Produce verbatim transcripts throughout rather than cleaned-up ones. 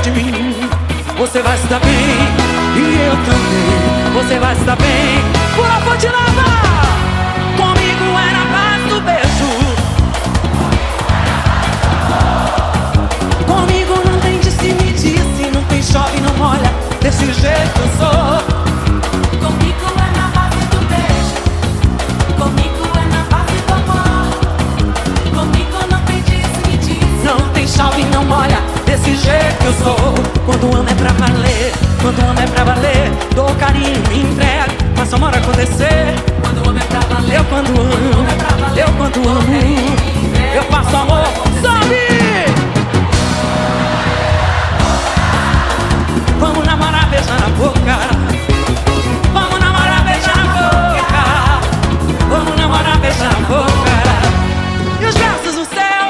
de mim. Você vai se dar bem, e eu também. Você vai se dar bem. Pula Fonte Nova! Comigo era a paz do beijo. Comigo não tem disse, me disse. Não tem chove, não molha. Desse jeito eu sou. Comigo é na base do beijo. Comigo é na base do amor. Comigo não tem disse, me disse. Não tem chove, não molha. Desse jeito eu sou. Quando amo é pra valer. Quando amo é pra valer. Dou carinho, me entrego, mas só mora acontecer. Quando amo é pra valer. Eu quando amo, eu quando amo, eu faço amor. Sobe! Vamos namorar, beijar na boca. Vamos namorar, beijar na boca. Vamos namorar, beijar na boca. E os versos no céu.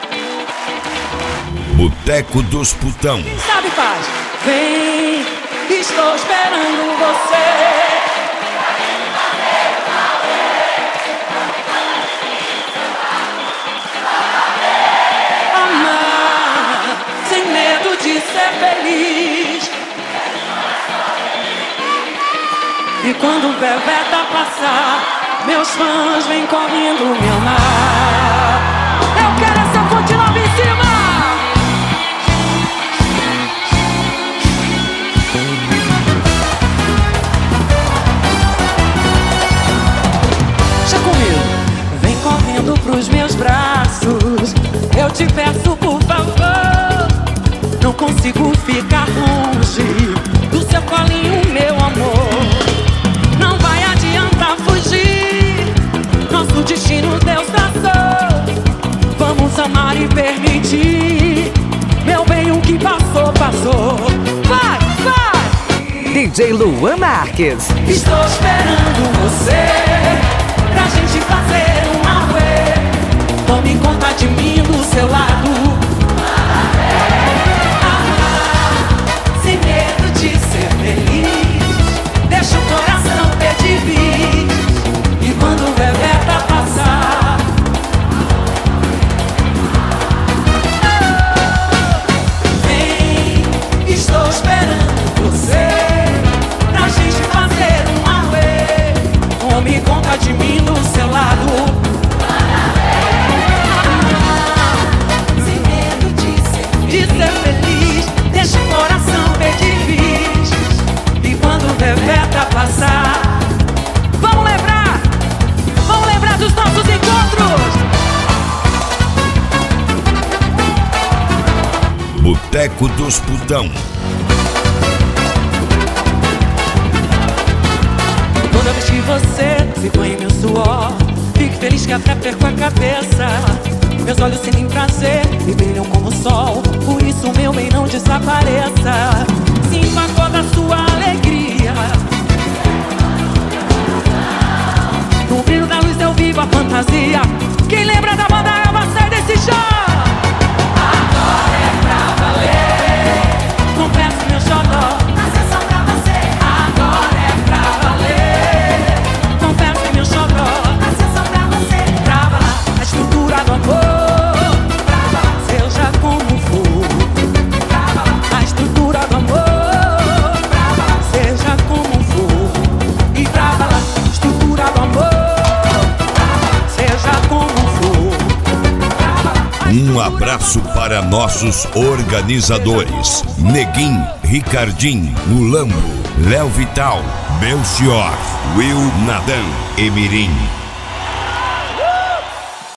Boteco dos Putão. Quem sabe faz. Vem, estou esperando você. Amar, sem medo de ser feliz. E quando o Bebeta passar, meus fãs vêm correndo me amar. Eu quero essa Fonte Nova em cima. Deixa comigo. Vem correndo pros meus braços. Eu te peço por favor. Não consigo ficar longe do seu colinho, meu amor. Não vai adiantar fugir. Nosso destino Deus traçou. Vamos amar e permitir. Meu bem, o que passou, passou. Vai, vai! D J Luan Marques. Estou esperando você pra gente fazer um auê. Tome conta de mim do seu lado. Amar, sem medo de ser feliz. Deixa o coração pedir bis. E quando o Bebeta passar, vem, estou esperando você pra gente fazer um auê. Tome conta de mim do seu lado. Sem medo de ser De ser feliz, deixa o coração pedir bis. E quando o Bebeta passar, vamos lembrar, vamos lembrar dos nossos encontros. Boteco dos Putão. Quando eu vestir você, se banhe meu suor. Fique feliz que até perco a cabeça. Meus olhos sentem prazer e brilham como o sol. Por isso, meu bem, não desapareça. Sinto a cor da sua alegria. No brilho da luz eu vivo a fantasia. Quem lembra da banda Elba sai desse chão. Agora é pra valer. Confesso meu xodó. mas é só pra você. Agora é pra valer. Confesso meu xodó. Mas é só pra você. Trava lá a estrutura do amor. Trava lá, Seja como for. trava lá, A estrutura do amor. trava lá. Seja como for. E trava lá a estrutura do amor. Seja como for. Um abraço para nossos organizadores: Neguim, Ricardim, Mulambo, Léo Vital, Belchior, Will Nadan e Mirim.